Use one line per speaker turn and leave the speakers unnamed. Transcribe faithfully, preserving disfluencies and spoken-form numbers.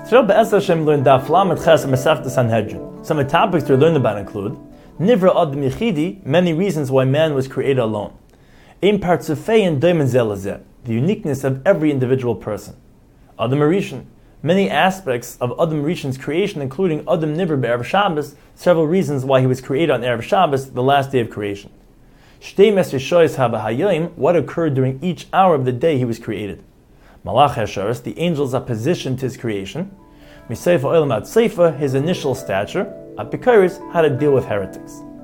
Today, Be'ez Hashem, learn Daf Lamed Ches Masechta Sanhedrin. Some of the topics to learn about include Nivra Adam Yichidi, many reasons why man was created alone. Ein Partzufei and Doimen Zeh Lezeh, the uniqueness of every individual person. Adam Rishon, many aspects of Adam Rishon's creation, including Adam Nivra Be'erev Shabbos, several reasons why he was created on Erev Shabbos, the last day of creation. Shtei Mesri Shoyes Haba Hayoim, what occurred during each hour of the day he was created. Malach Hasharis, the angels are positioned to his creation. Miseifa Olam Ad Seifa, his initial stature. Apikoris, how to deal with heretics.